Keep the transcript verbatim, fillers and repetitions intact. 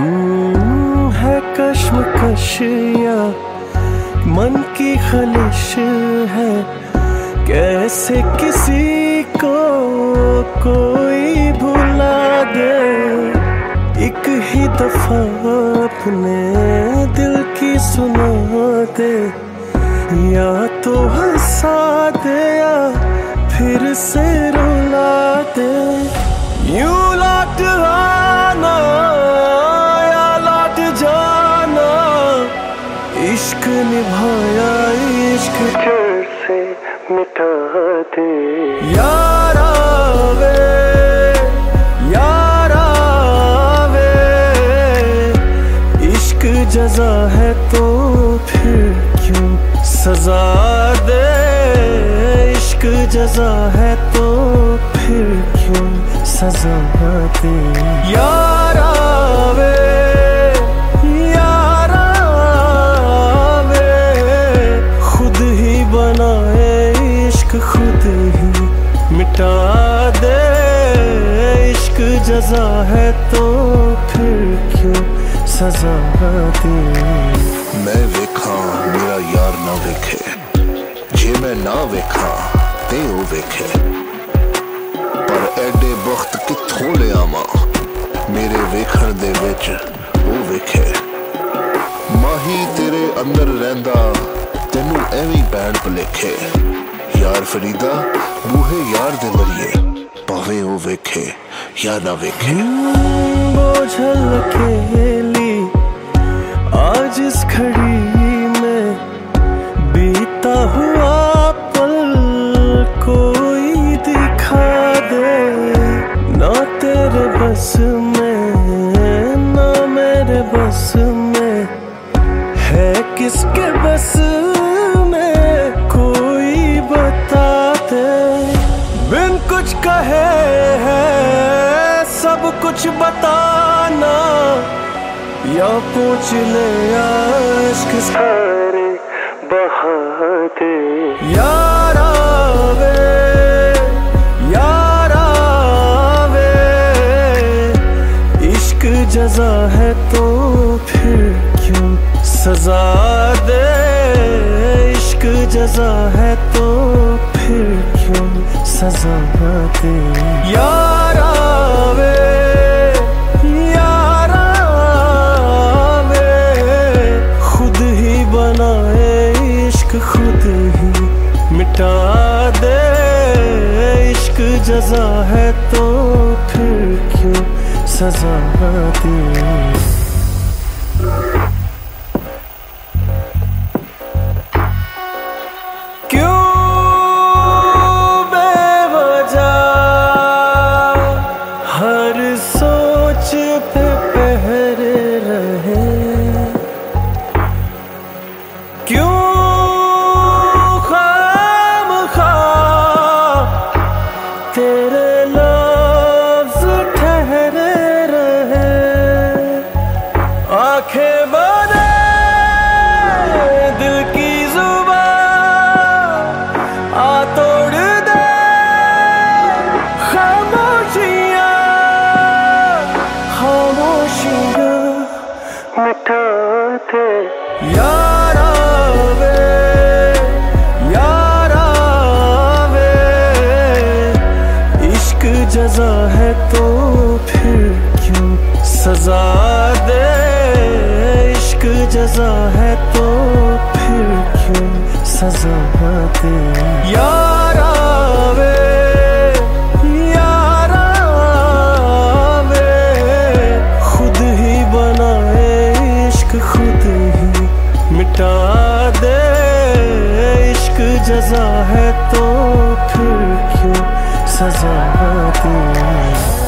हम्म, है कश्मकश या मन की खलिश है, कैसे किसी को कोई भुला दे। एक ही दफा अपने दिल की सुना दे, या तो हंसा दे या फिर से रुला दे। यूं लौट आना या लौट जाना, इश्क निभाया इश्क कैसे मिटा दे। यारा वे यारा वे, इश्क जज़ा है तो फिर क्यों सजा दे। इश्क जज़ा है तो फिर क्यों सजा दे। यारा वे यारा वे, खुद ही बनाए इश्क खुद ही मिटा दे। इश्क जज़ा है तो फिर क्यों सजा दे। मैं वेखा मेरा यार ना वेखे, जे मैं ना वेखा ते ओ वेखे। पर एडे वक्त किथों ले आवां, मेरे वेखण दे विच ओ वेखे। माही तेरे अंदर रहिंदा तेनू एवें पैण भुलेखे। यार फरीदा बूहे यार दे मरिए, भावें ओ वेखे या ना वेखे। बोझल अकेली आज इस घड़ी में, बीता हुआ पल कोई दिखा दे। ना तेरे बस में ना मेरे बस में, है किसके बस में कोई बता दे। बिन कुछ कहे है सब कुछ बताना, या पूछ ले इश्क सारे बहा दे। यारा वे यारा वे, इश्क जज़ा है तो फिर क्यों सजा दे। इश्क जज़ा है तो फिर क्यों सजा दे। यारा वे खुद ही मिटा दे। इश्क जज़ा है तो फिर क्यों सजा दे। क्यों बेवजह हर सोच पे पहर रहे। क्यों तेरे लफ्ज़ ठहरे रहे। आंखें बंद दिल की जुबान आ तोड़ दे। खामोशियाँ खामोशियाँ मिटा दे। यारा वे जज़ा है तो फिर क्यों सजा दे। इश्क जज़ा है तो फिर क्यों सजा दे। यारा वे यारा वे, खुद ही बनाए इश्क खुद ही मिटा दे। इश्क जज़ा है तो फिर क्यों सजा दे।